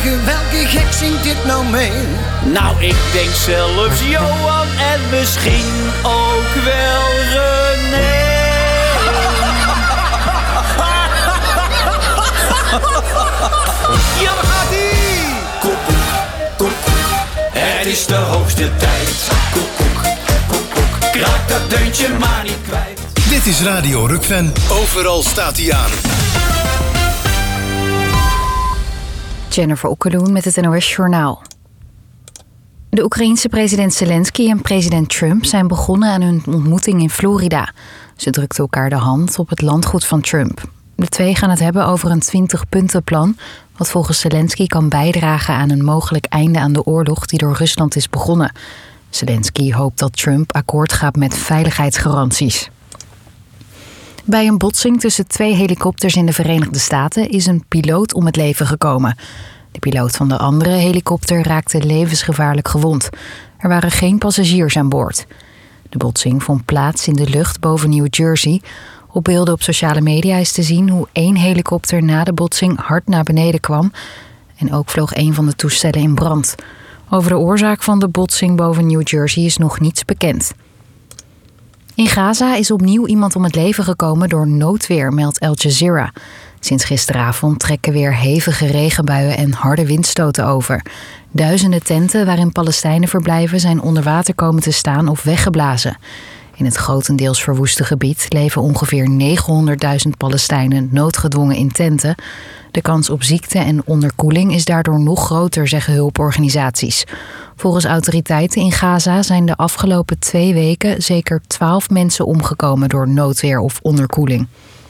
zeggen, welke gek zingt dit nou mee? Nou, ik denk zelfs Johan en misschien ook wel René. Ja, daar gaat ie! Koekoek, koekoek, het is de hoogste tijd. Koekoek, koekoek, kraak dat deuntje maar niet kwijt. Dit is Radio Rukven. Overal staat hij aan. Jennifer Okkeloen met het NOS Journaal. De Oekraïense president Zelensky en president Trump zijn begonnen aan hun ontmoeting in Florida. Ze drukten elkaar de hand op het landgoed van Trump. De twee gaan het hebben over een 20-puntenplan... wat volgens Zelensky kan bijdragen aan een mogelijk einde aan de oorlog die door Rusland is begonnen. Zelensky hoopt dat Trump akkoord gaat met veiligheidsgaranties. Bij een botsing tussen 2 helikopters in de Verenigde Staten is een piloot om het leven gekomen. De piloot van de andere helikopter raakte levensgevaarlijk gewond. Er waren geen passagiers aan boord. De botsing vond plaats in de lucht boven New Jersey. Op beelden op sociale media is te zien hoe 1 helikopter na de botsing hard naar beneden kwam. En ook vloog 1 van de toestellen in brand. Over de oorzaak van de botsing boven New Jersey is nog niets bekend. In Gaza is opnieuw iemand om het leven gekomen door noodweer, meldt Al Jazeera. Sinds gisteravond trekken weer hevige regenbuien en harde windstoten over. Duizenden tenten waarin Palestijnen verblijven zijn onder water komen te staan of weggeblazen. In het grotendeels verwoeste gebied leven ongeveer 900.000 Palestijnen noodgedwongen in tenten. De kans op ziekte en onderkoeling is daardoor nog groter, zeggen hulporganisaties. Volgens autoriteiten in Gaza zijn de afgelopen 2 weken zeker 12 mensen omgekomen door noodweer of onderkoeling.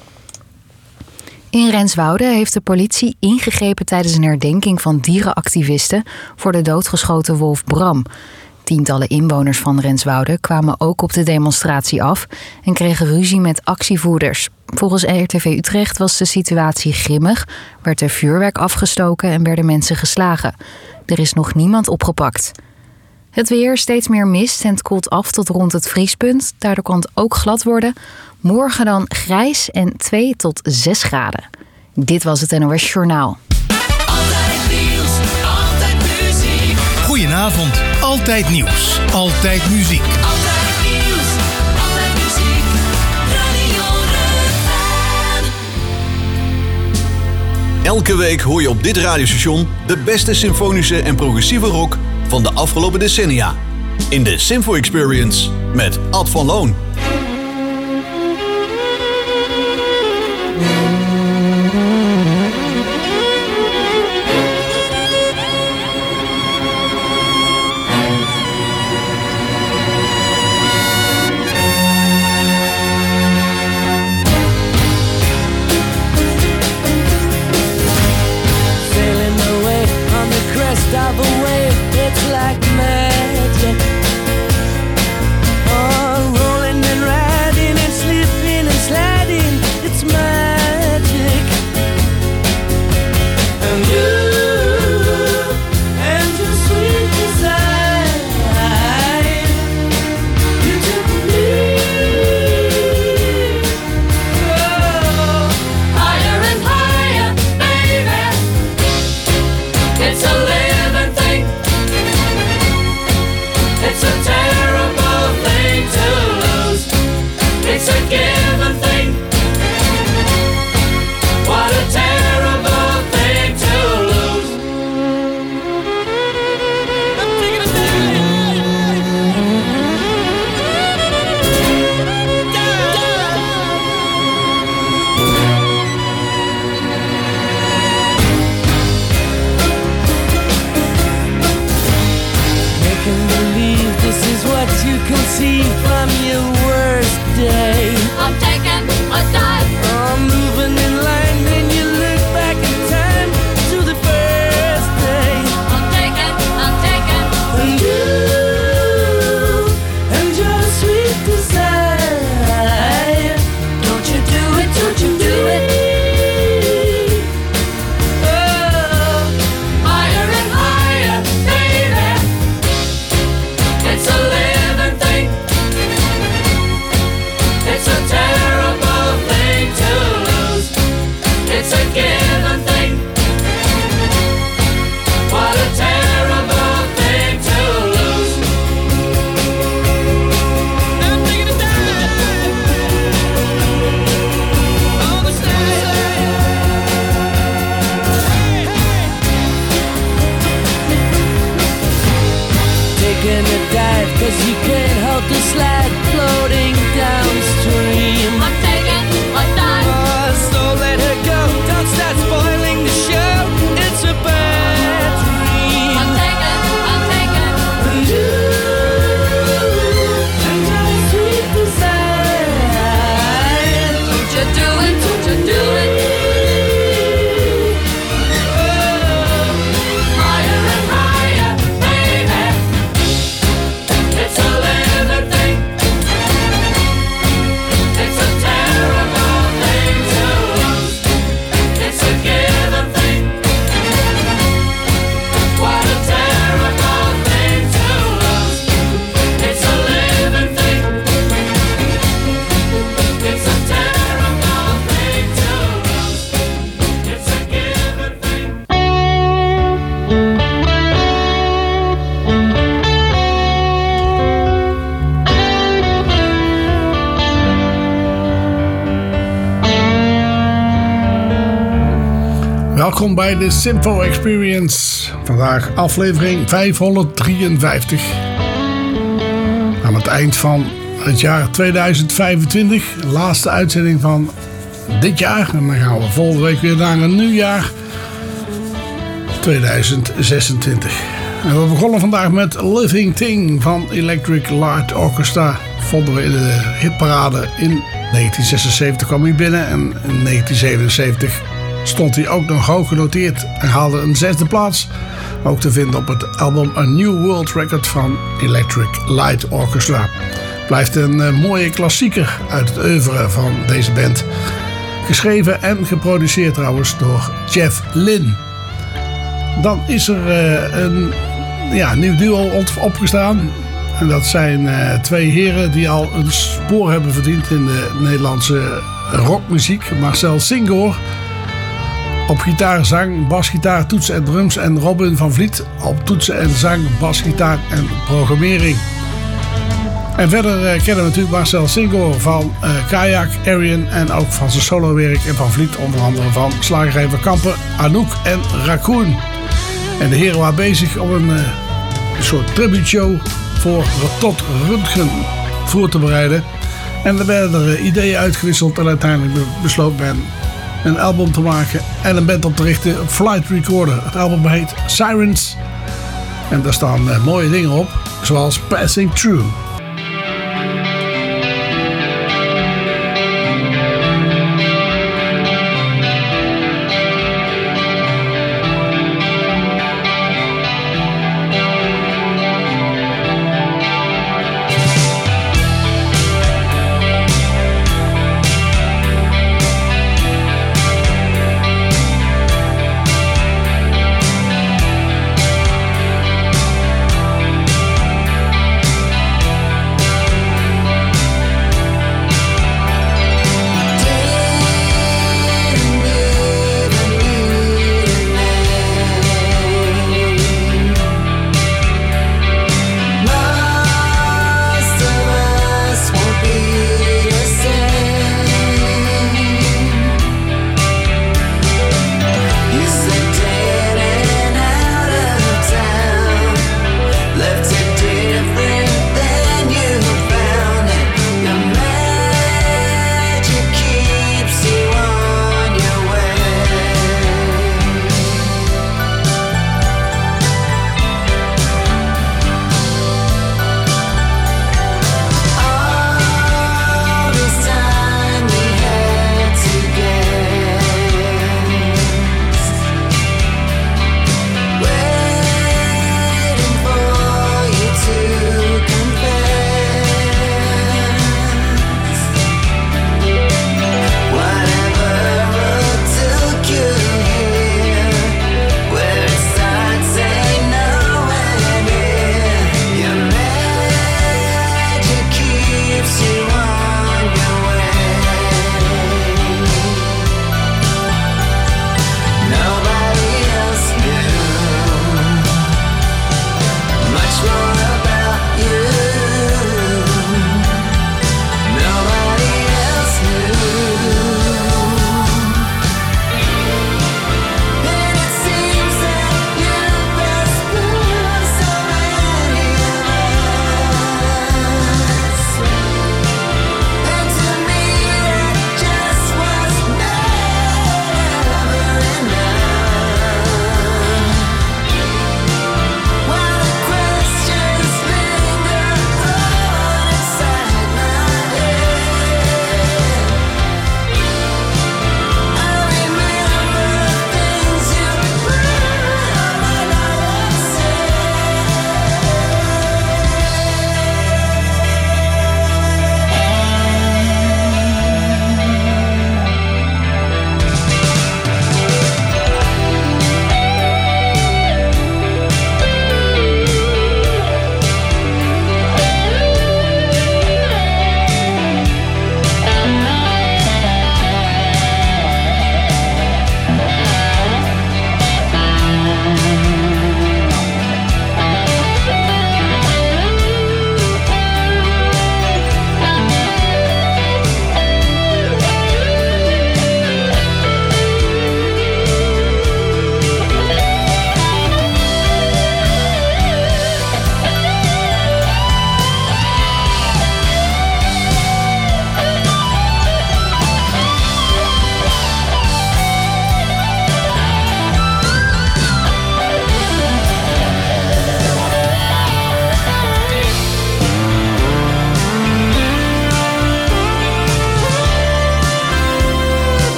In Renswoude heeft de politie ingegrepen tijdens een herdenking van dierenactivisten voor de doodgeschoten wolf Bram. Tientallen inwoners van Renswoude kwamen ook op de demonstratie af en kregen ruzie met actievoerders. Volgens RTV Utrecht was de situatie grimmig, werd er vuurwerk afgestoken en werden mensen geslagen. Er is nog niemand opgepakt. Het weer, steeds meer mist en het koelt af tot rond het vriespunt. Daardoor kan het ook glad worden. Morgen dan grijs en 2 tot 6 graden. Dit was het NOS Journaal. Altijd nieuws, altijd muziek. Goedenavond. Altijd nieuws. Altijd muziek. Altijd nieuws, altijd muziek. Radio Rukven. Elke week hoor je op dit radiostation de beste symfonische en progressieve rock van de afgelopen decennia. In de Symfo Experience met Ad van Loon. It's a living thing. 'cause you can't hold the sled floating downstream. I'm taken like that. So let her go, don't start spoiling the show. It's a bad dream. I'm taken. And you, and your sweet desire. Don't you do it, don't you do it. Higher and higher, baby. It's a living thing. It's a terrible thing to lose. It's a given thing. What a terrible thing to lose. It's a living thing. It's a terrible thing to lose. It's a given thing. Welkom bij de Simfo Experience. Vandaag aflevering 553. Aan het eind van het jaar 2025. De laatste uitzending van dit jaar. En dan gaan we volgende week weer naar een nieuw jaar. 2026. En we begonnen vandaag met Living Thing van Electric Light Orchestra. Vonden we in de hitparade in 1976 kwam hij binnen. En in 1977 stond hij ook nog hoog genoteerd en haalde een 6e plaats. Ook te vinden op het album A New World Record van Electric Light Orchestra. Blijft een mooie klassieker uit het oeuvre van deze band. Geschreven en geproduceerd trouwens door Jeff Lynne. Dan is er een nieuw duo opgestaan. En dat zijn twee heren die al een spoor hebben verdiend in de Nederlandse rockmuziek. Marcel Singoor op gitaar, zang, basgitaar, toetsen en drums. En Robin van Vliet op toetsen en zang, basgitaar en programmering. En verder kennen we natuurlijk Marcel Singoor van Kayak, Arian en ook van zijn solowerk. En van Vliet onder andere van Slagerij van Kampen, Anouk en Raccoon. En de heren waren bezig om een soort tributeshow voor Tot Röntgen voor te bereiden. En er werden er ideeën uitgewisseld en uiteindelijk besloot men een album te maken en een band op te richten, Flight Recorder. Het album heet Sirens en daar staan mooie dingen op, zoals Passing Through.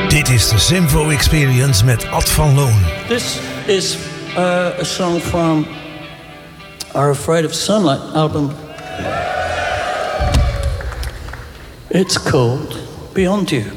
Dit is de Simvo Experience met Ad van Loon. This is a song from our Afraid of Sunlight album. It's called Beyond You.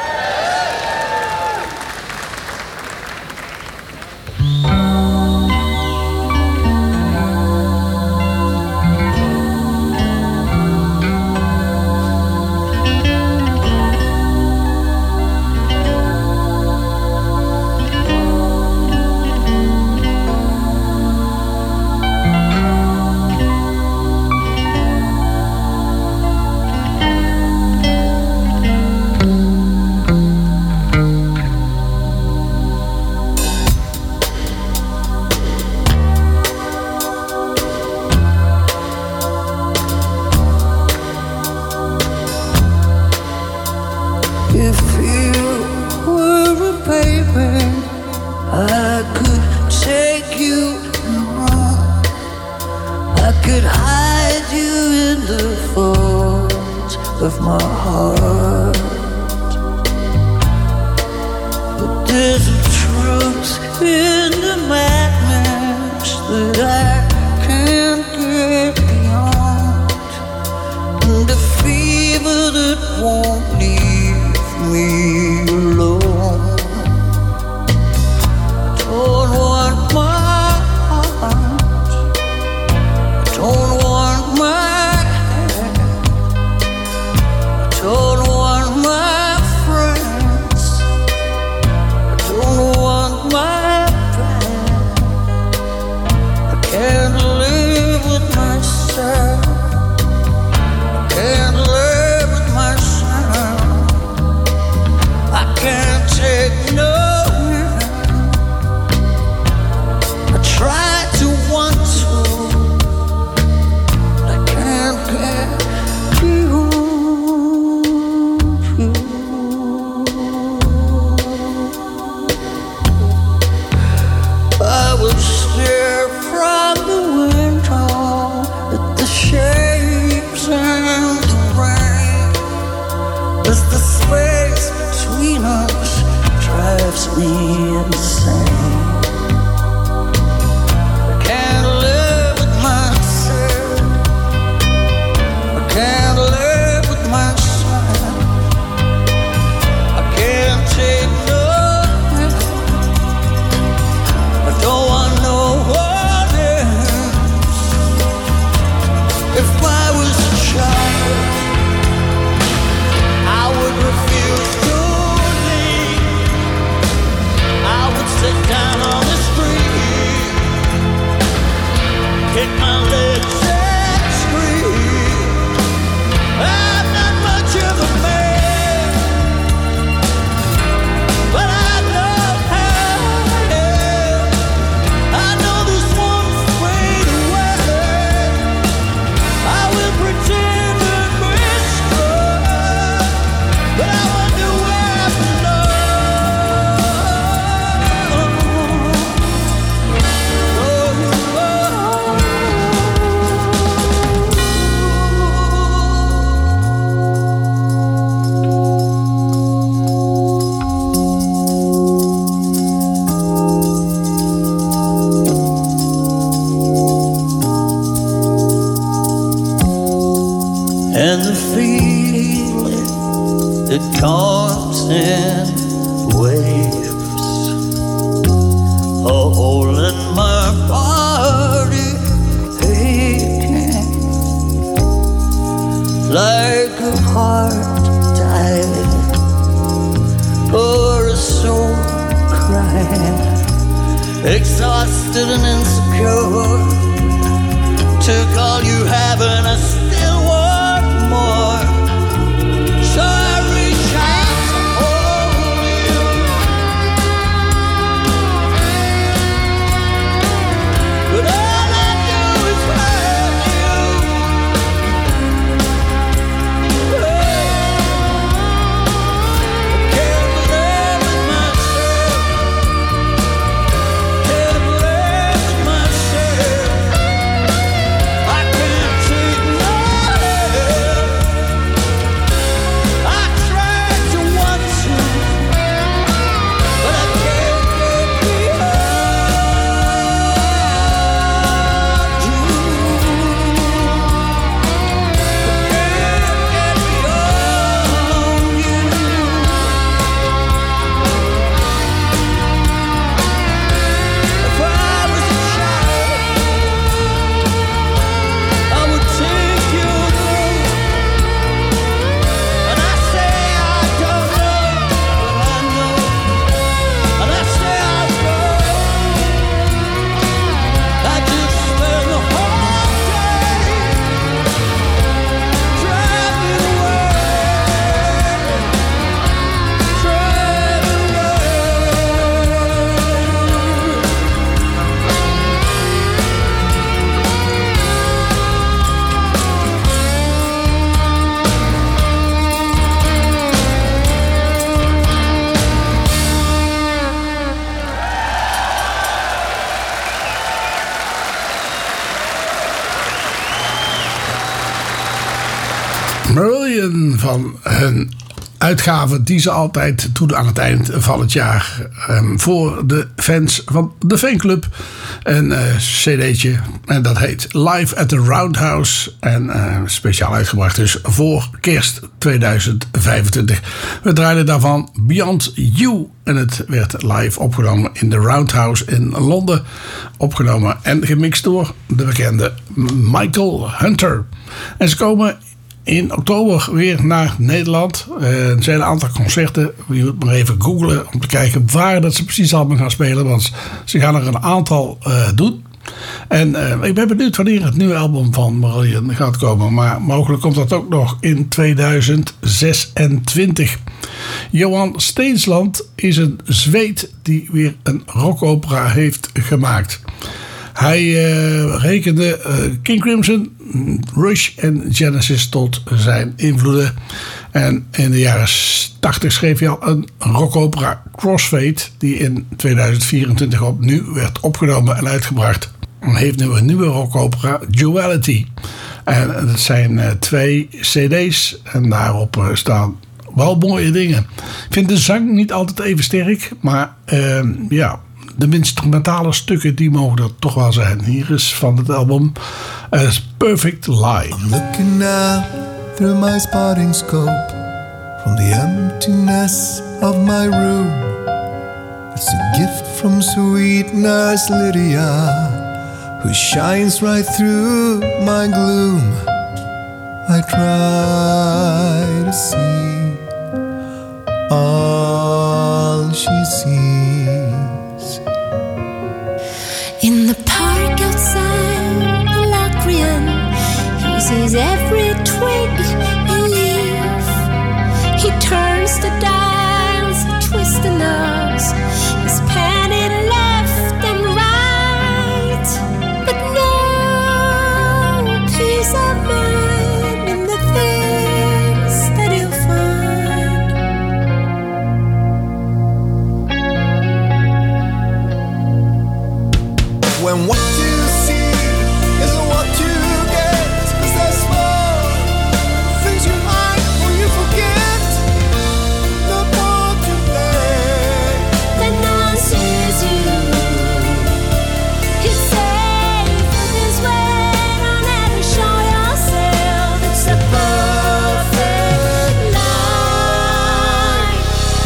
Exhausted and insecure, took all you have and I still want more. So I reach out to hold you, but all I do is hurt you. I can't live with myself. Can't live with myself. I can't take no Marillion van hun uitgave die ze altijd doen aan het eind van het jaar. Voor de fans van de fanclub. Een cd'tje. En dat heet Live at the Roundhouse. En speciaal uitgebracht dus voor kerst 2025. We draaiden daarvan Beyond You. En het werd live opgenomen in de Roundhouse in Londen. Opgenomen en gemixt door de bekende Michael Hunter. En ze komen in oktober weer naar Nederland. Er zijn een aantal concerten. Je moet maar even googlen om te kijken waar dat ze precies allemaal gaan spelen. Want ze gaan er een aantal doen. En ik ben benieuwd wanneer het nieuwe album van Marillion gaat komen. Maar mogelijk komt dat ook nog in 2026. Johan Steensland is een Zweed die weer een rockopera heeft gemaakt. Hij rekende King Crimson, Rush en Genesis tot zijn invloeden. En in de jaren 80 schreef hij al een rockopera, Crossfade, die in 2024 opnieuw werd opgenomen en uitgebracht. Hij heeft nu een nieuwe rockopera, Duality. En dat zijn 2 cd's en daarop staan wel mooie dingen. Ik vind de zang niet altijd even sterk, maar ja... De instrumentale stukken die mogen er toch wel zijn. Hier is van het album Perfect Lie. I'm looking now through my spotting scope from the emptiness of my room. It's a gift from sweet nurse Lydia, who shines right through my gloom. I try to see all she sees. In the park outside Locrian, he sees every twig and leaf. He turns the dials, he twists the knobs, he's panning left and right, but no peace of mind in the things that he'll find. When what you see isn't what you get, 'cause there's small things you hide or you forget. The part you play, Then no one sees you. It's safe this way. Don't ever show yourself. It's a perfect lie.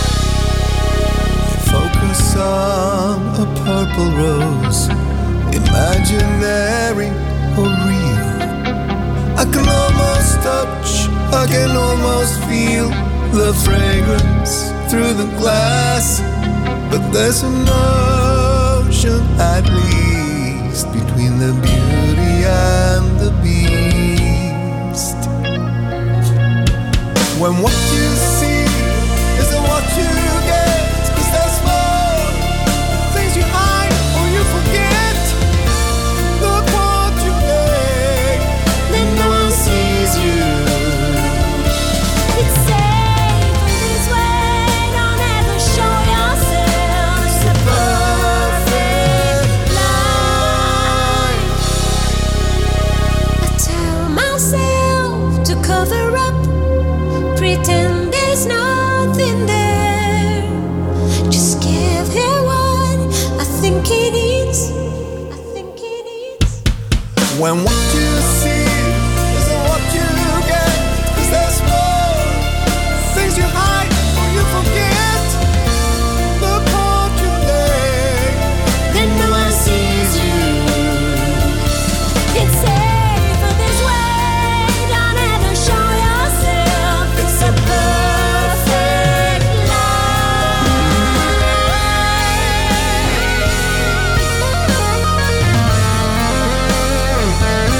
focus on a purple rose, imaginary or real. I can almost touch, I can almost feel the fragrance through the glass. But there's an ocean at least between the beauty and the beast. When what you see isn't what you get, 'cause there's more things you hide or you forget. The part you play, Then no one sees you. It's safe this way. Don't ever show yourself. It's a perfect lie. I tell myself to cover up, pretend there's nothing there. Just give her what I think it is. I think it is. when what you see isn't what you get, 'cause there's more things you hide or you forget. The part you play, Then no one sees you. It's safer this way. Don't ever show yourself. It's a perfect lie.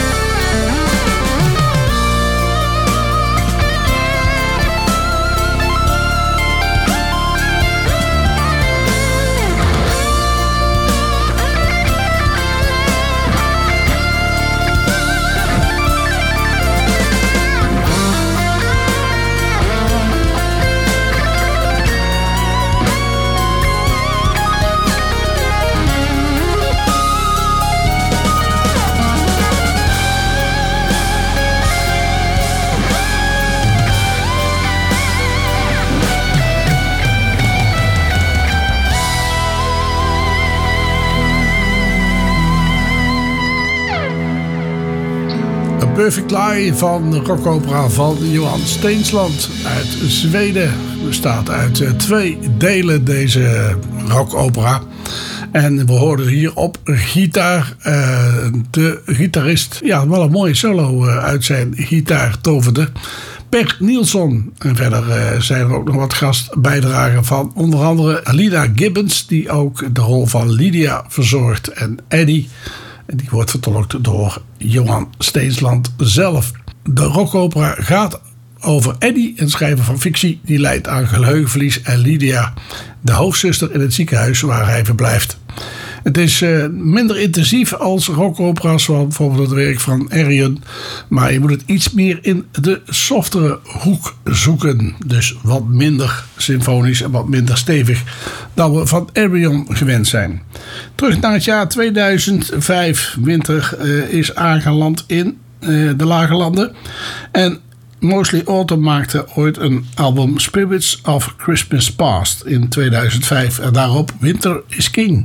Perfect Lie van de rockopera van Johan Steensland uit Zweden. Bestaat uit 2 delen deze rockopera. En we hoorden hier op gitaar de gitarist, ja, wel een mooie solo uit zijn gitaar toverde, Per Nilsson. En verder zijn er ook nog wat gastbijdragen van onder andere Lida Gibbons, die ook de rol van Lydia verzorgt, en Eddie. En die wordt vertolkt door Johan Steensland zelf. De rockopera gaat over Eddie, een schrijver van fictie die lijdt aan geheugenverlies, en Lydia, de hoofdzuster in het ziekenhuis waar hij verblijft. Het is minder intensief als rockopera's, zoals bijvoorbeeld het werk van Arion, maar je moet het iets meer in de softere hoek zoeken. Dus wat minder symfonisch en wat minder stevig dan we van Arion gewend zijn. Terug naar het jaar 2005. Winter is aangeland in de Lage Landen. En Mostly Autumn maakte ooit een album Spirits of Christmas Past in 2005. En daarop Winter is King.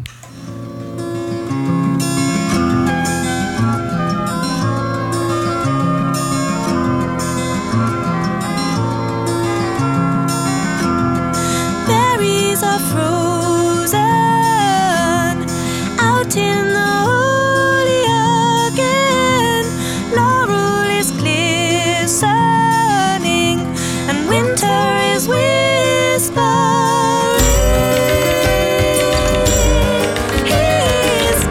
Berries are frozen out in the holy again. Laurel is glistening and winter is whispering. His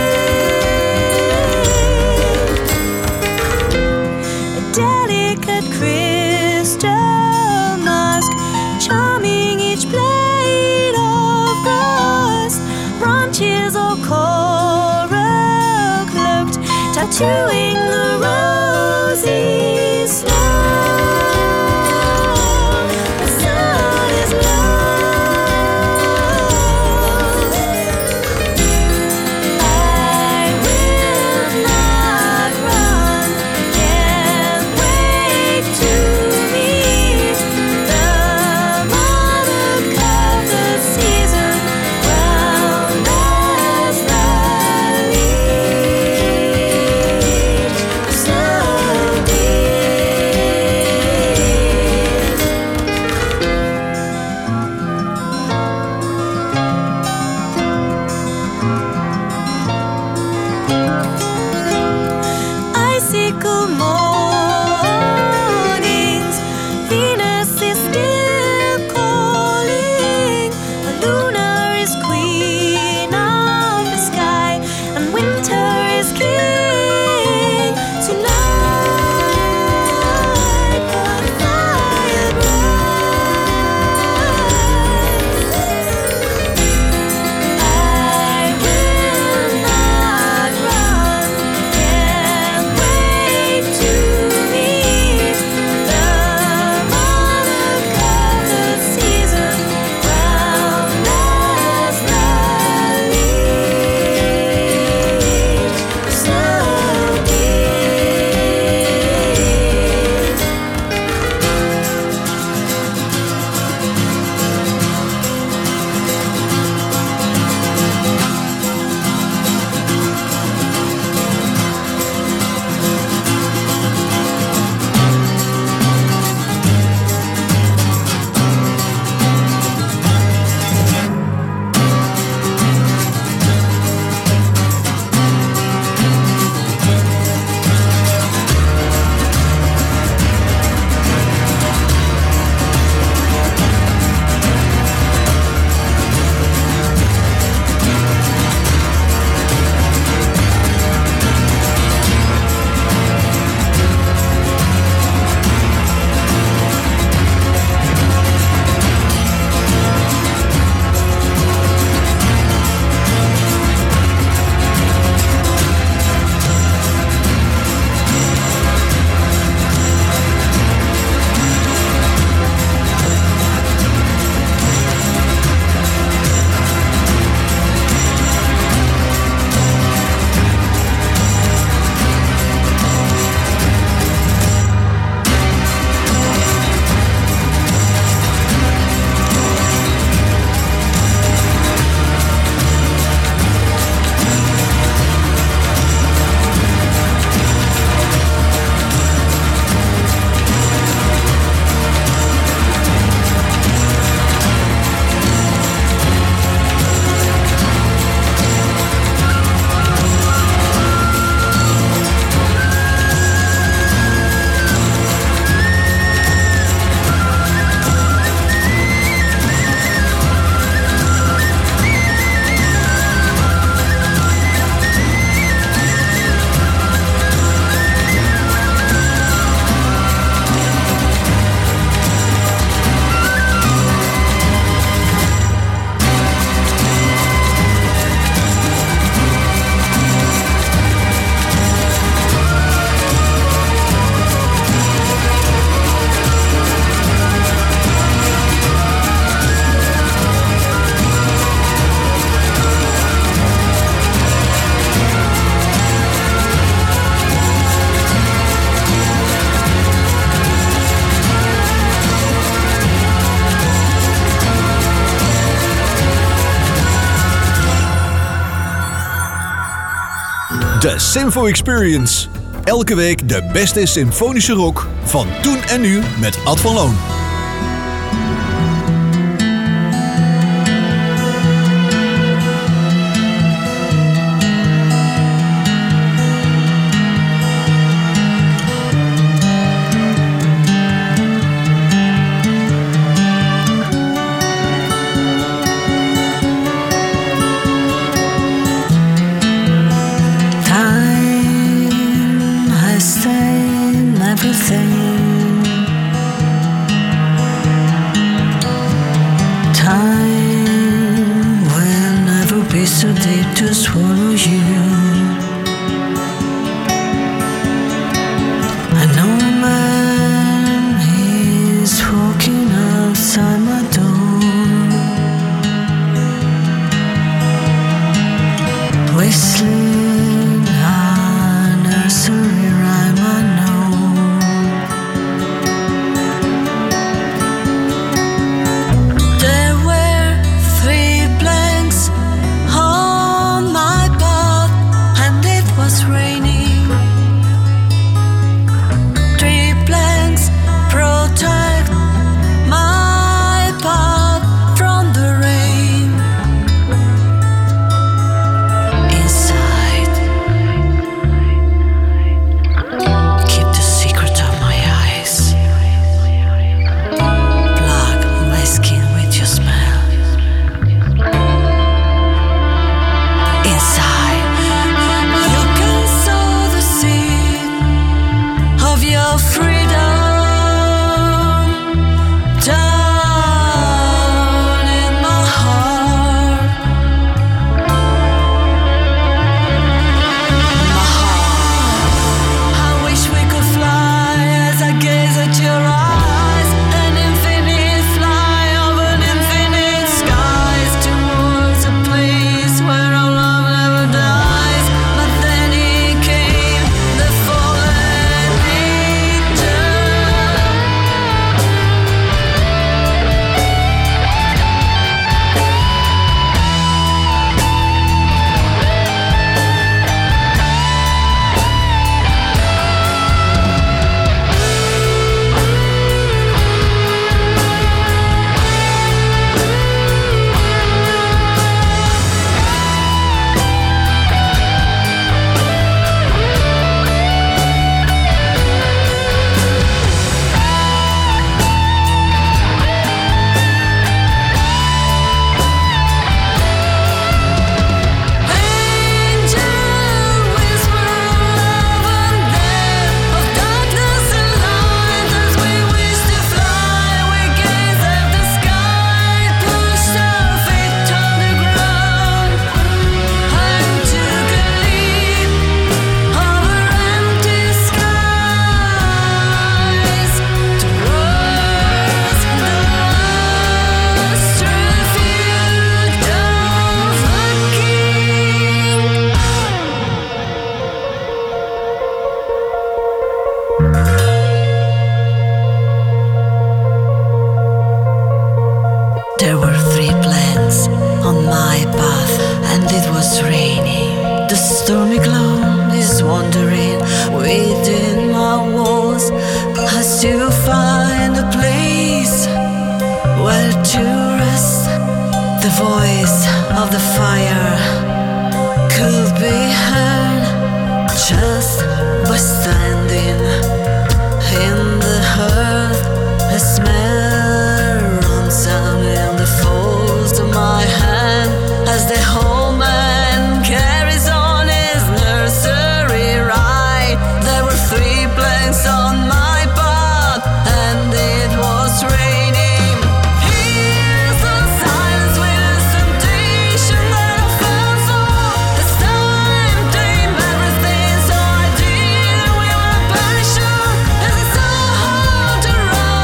gift, a delicate crystal mask, charming each blade of grass, branches or coral cloaked, tattooing the rosy snow. The sun is love. I will not run, can't wait to meet the monarch of the season, brown as the leaves. De Simfo Experience. Elke week de beste symfonische rock van toen en nu met Ad van Loon. So deep to swallow you. I know a man, he's walking outside my door, whistling a nursery rhyme I know. There were 3 blanks on my path, and it was raining. 3 blanks protect my path from the rain. Inside, keep the secret of my eyes. Plug my skin with your smell. Inside, you can sow the seed of your freedom down in my heart. I wish we could fly as I gaze at your eyes, an infinite fly over infinite skies towards a place where our love never dies. But then he came, the fallen angel. There were 3 plants on my path, and it was raining. The stormy cloud is wandering within my walls. Has to find a place where to rest. The voice of the fire could be heard just by standing in the hearth. A smell runs down in the folds of my hand as the whole man carries on his nursery ride. There were 3 blanks on my path, and it was raining. Here's the silence with a temptation that I fell for. This time, dream everything so I did with my passion. Is it so hard to run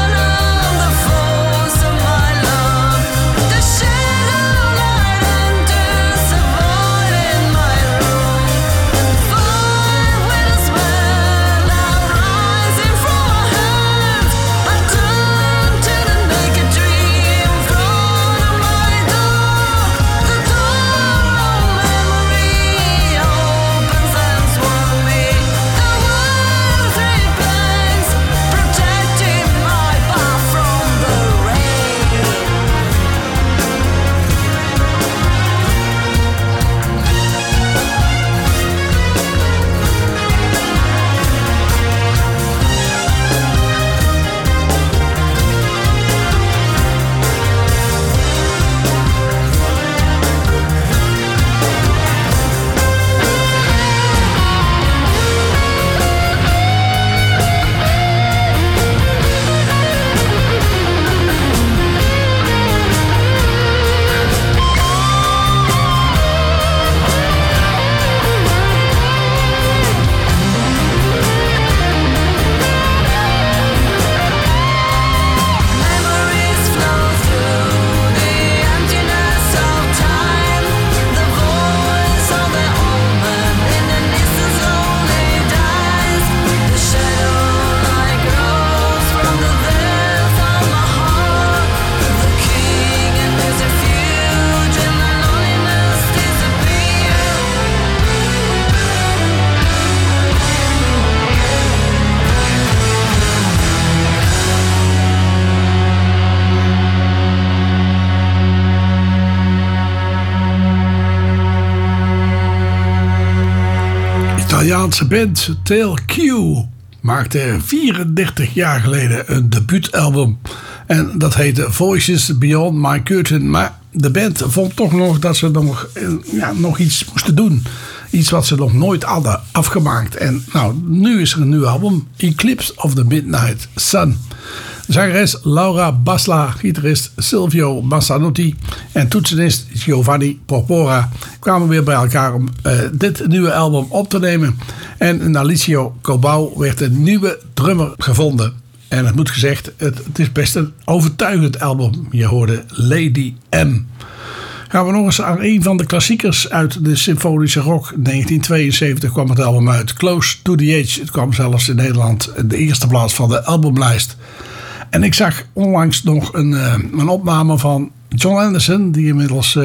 Italiaanse band Tail Q maakte 34 jaar geleden een debuutalbum. En dat heette Voices Beyond My Curtain. Maar de band vond toch nog dat ze nog iets moesten doen. Iets wat ze nog nooit hadden afgemaakt. En nou, nu is er een nieuw album. Eclipse of the Midnight Sun. Zangeres Laura Basla, gitarist Silvio Massanotti en toetsenist Giovanni Porpora kwamen weer bij elkaar om dit nieuwe album op te nemen. En in Alicio Cobau werd een nieuwe drummer gevonden. En het moet gezegd, het is best een overtuigend album. Je hoorde Lady M. Gaan we nog eens aan een van de klassiekers uit de symfonische rock. 1972 kwam het album uit. Close to the Edge. Het kwam zelfs in Nederland in de eerste plaats van de albumlijst. En ik zag onlangs nog een opname van John Anderson, die inmiddels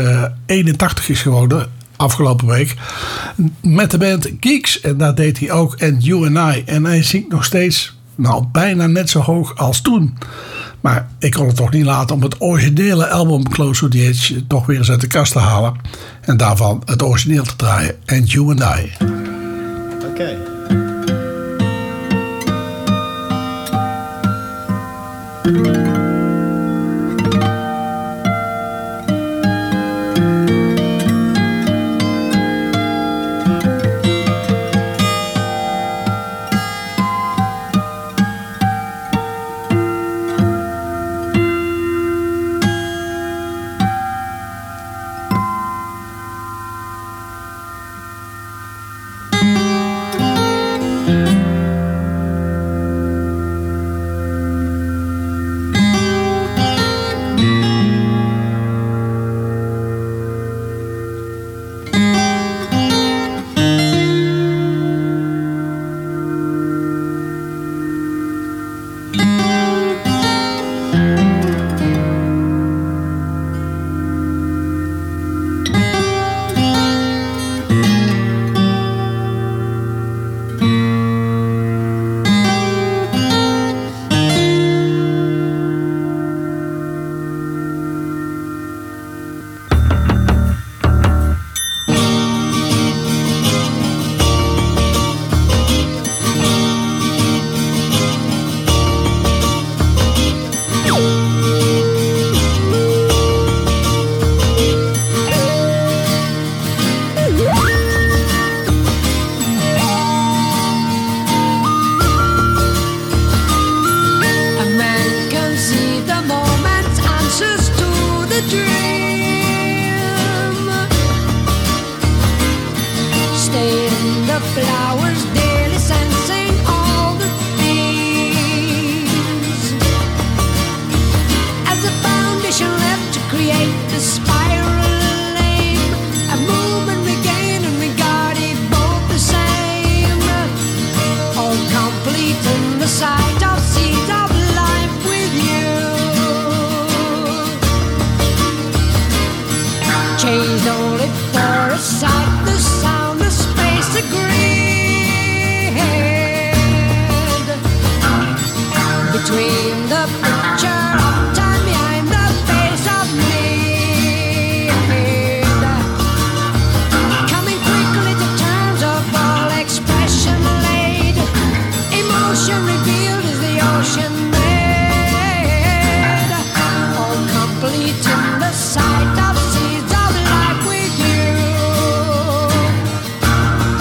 81 is geworden, afgelopen week, met de band Geeks. En daar deed hij ook And You and I. En hij zingt nog steeds bijna net zo hoog als toen. Maar ik kon het toch niet laten om het originele album Close to the Edge toch weer eens uit de kast te halen. En daarvan het origineel te draaien. And You and I. Oké.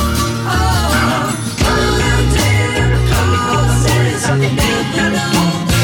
Oh,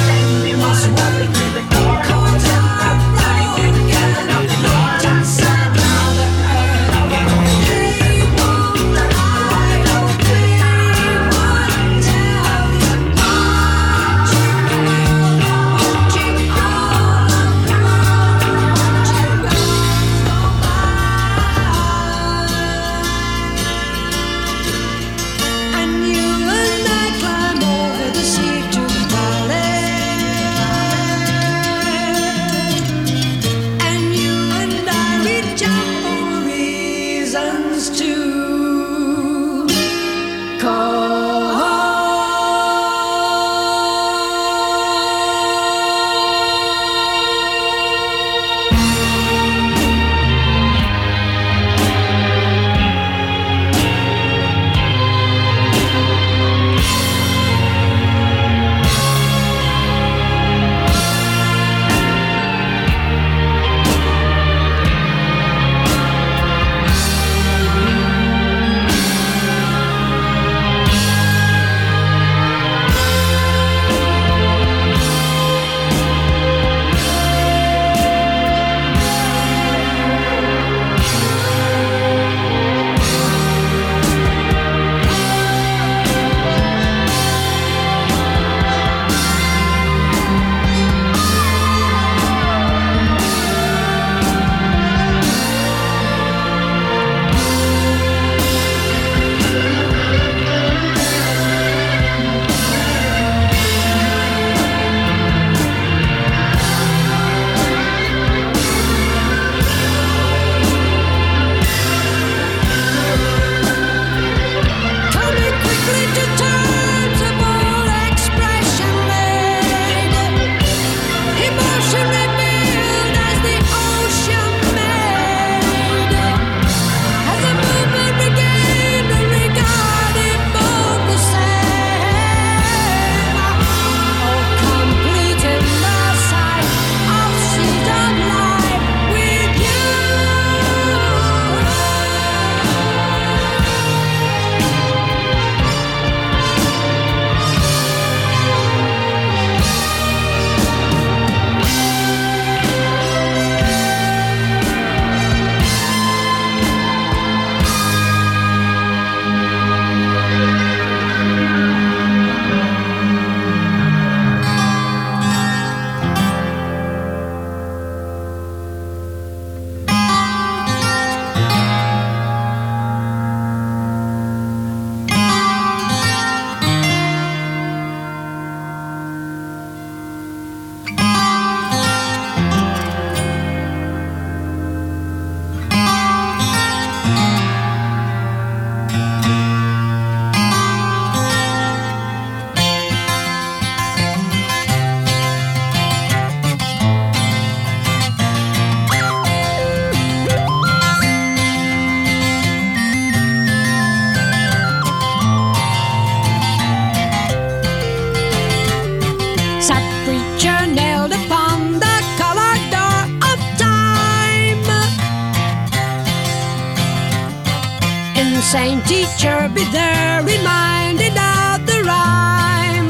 same teacher be there, reminded of the rhyme.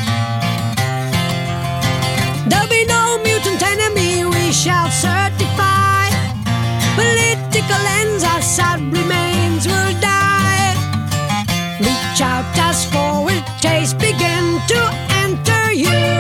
There'll be no mutant enemy we shall certify. Political ends, our sad remains will die. Reach out as forward taste begin to enter you.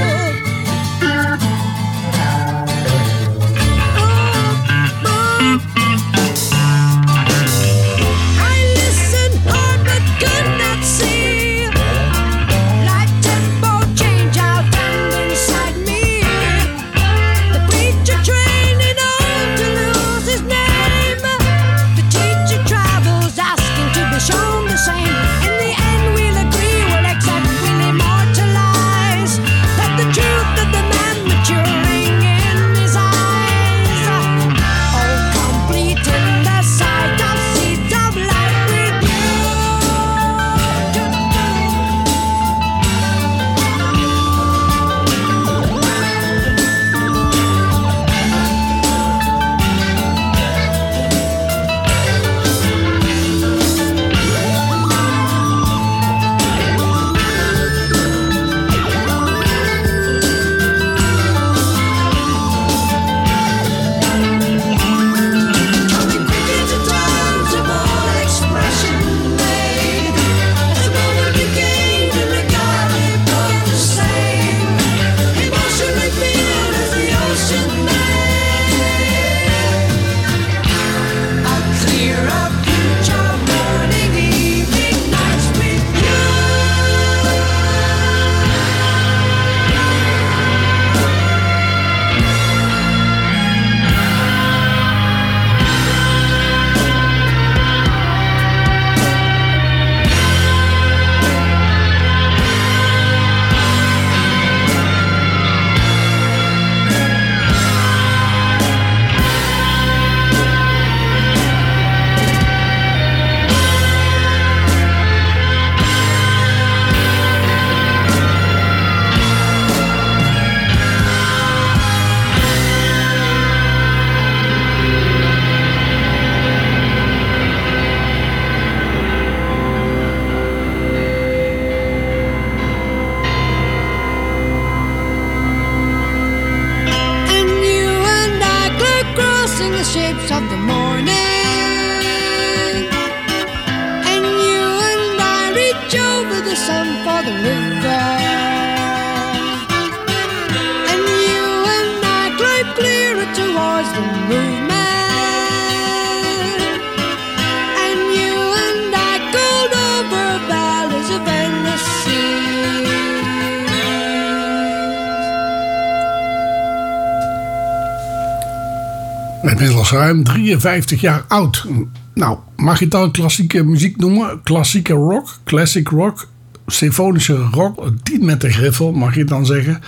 Inmiddels ruim 53 jaar oud. Nou, mag je het dan klassieke muziek noemen? Klassieke rock, classic rock, symfonische rock, die met de griffel, mag je het dan zeggen?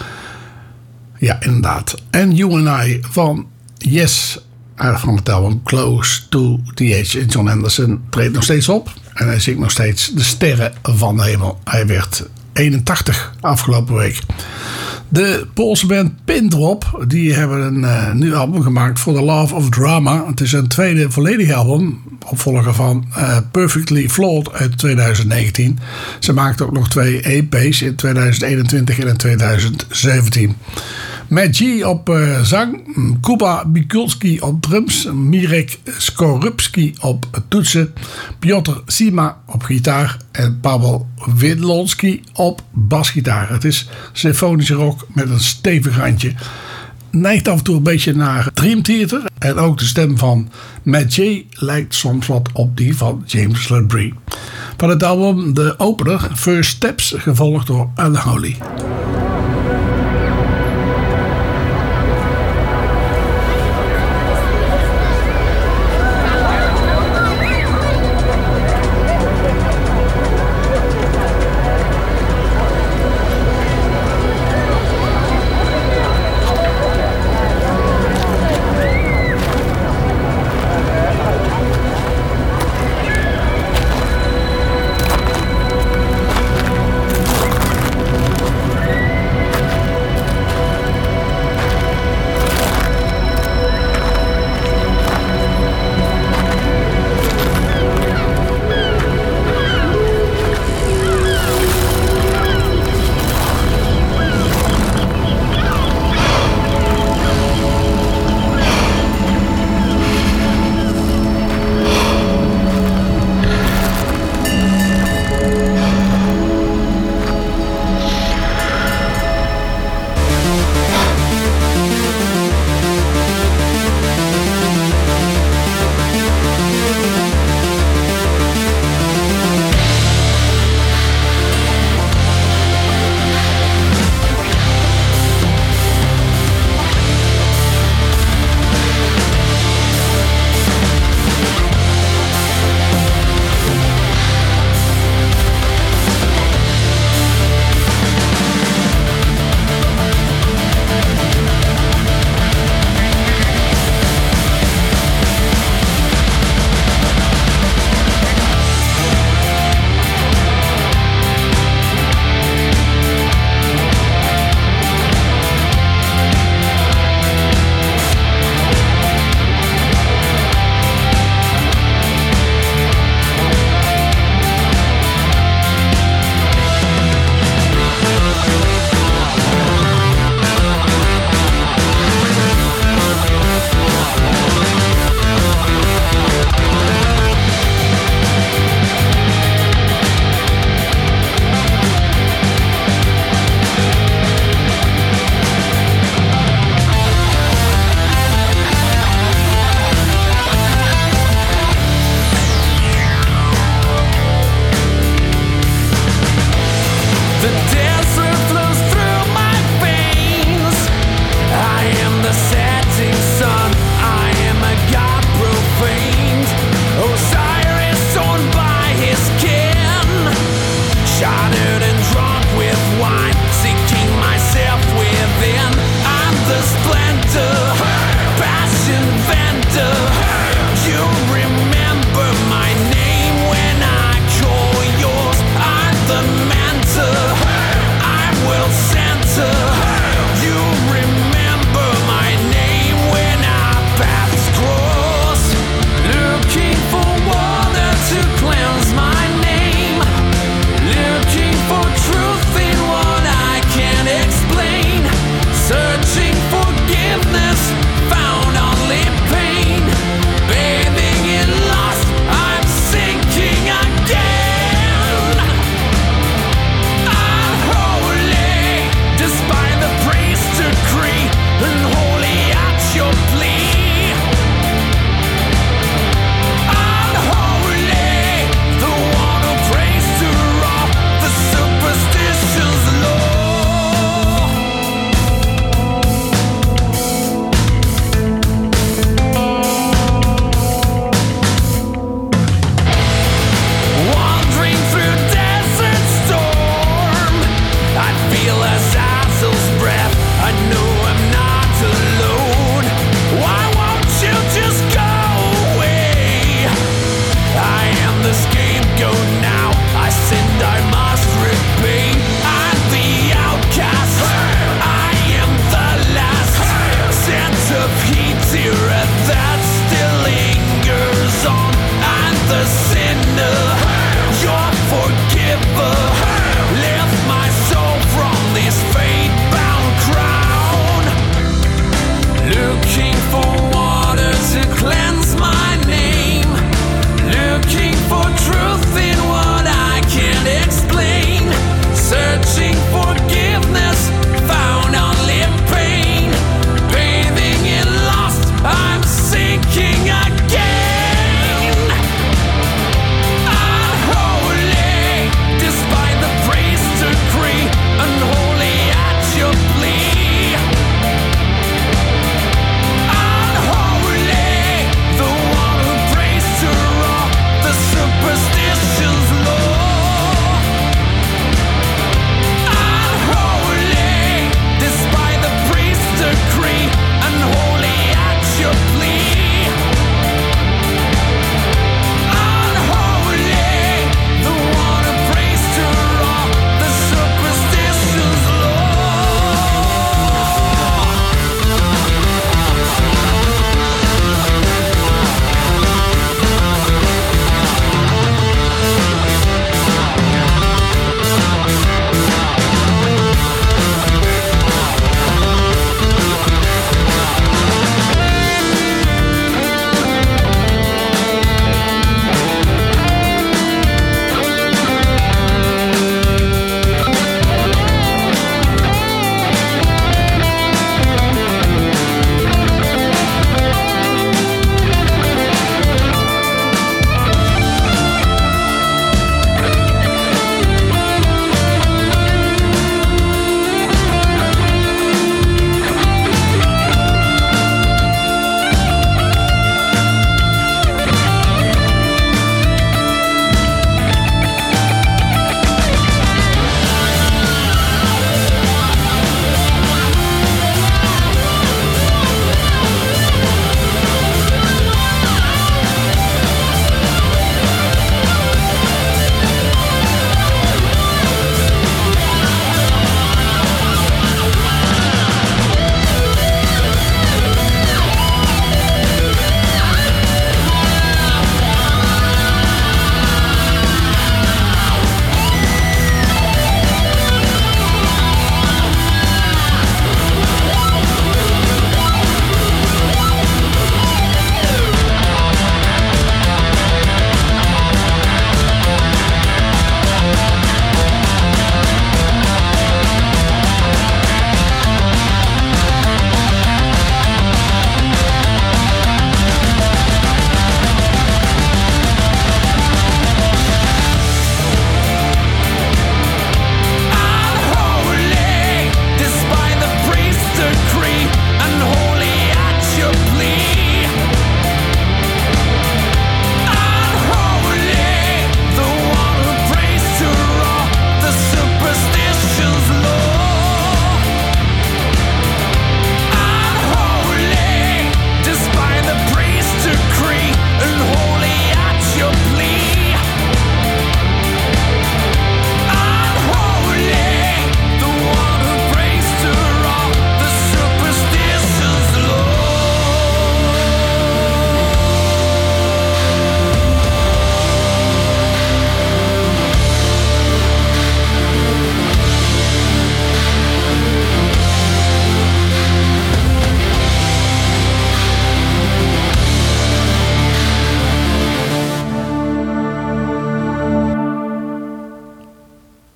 Ja, inderdaad. And You and I van Yes, van het album Close to the Edge. John Anderson treedt nog steeds op en hij zingt nog steeds de sterren van de hemel. Hij werd 81 afgelopen week. De Poolse band Pindrop, die hebben een nieuw album gemaakt voor The Love of Drama. Het is een tweede volledig album, opvolger van Perfectly Flawed uit 2019. Ze maakten ook nog 2 EP's in 2021 en in 2017. Matt G op zang, Kuba Mikulski op drums, Mirek Skorupski op toetsen, Piotr Sima op gitaar en Pavel Widlonski op basgitaar. Het is symfonische rock met een stevig randje. Neigt af en toe een beetje naar Dream Theater en ook de stem van Matt G lijkt soms wat op die van James LaBrie. Van het album de opener First Steps, gevolgd door Unholy.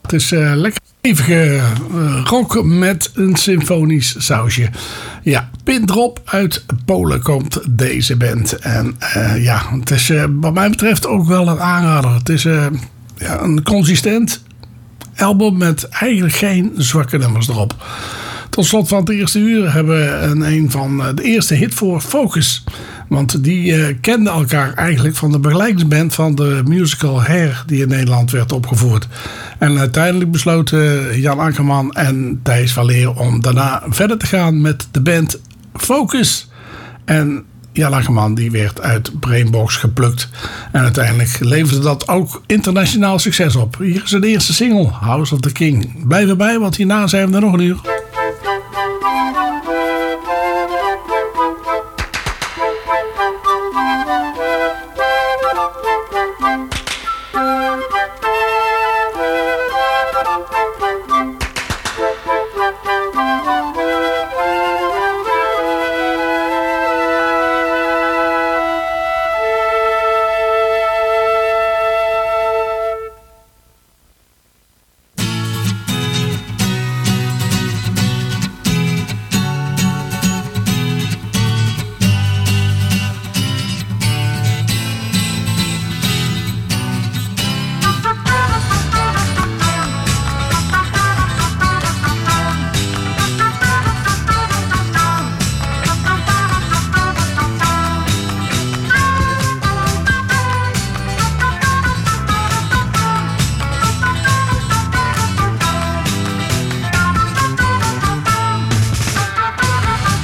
Het is lekker stevige rock met een symfonisch sausje. Ja, Pindrop uit Polen komt deze band. En het is wat mij betreft ook wel een aanrader. Het is een consistent album met eigenlijk geen zwakke nummers erop. Tot slot van het eerste uur hebben we een van de eerste hit voor Focus. Want die kenden elkaar eigenlijk van de begeleidingsband van de musical Hair die in Nederland werd opgevoerd. En uiteindelijk besloten Jan Akkerman en Thijs van Leer om daarna verder te gaan met de band Focus. En Jan Akkerman die werd uit Brainbox geplukt. En uiteindelijk leverde dat ook internationaal succes op. Hier is de eerste single, House of the King. Blijf erbij, want hierna zijn we er nog een uur.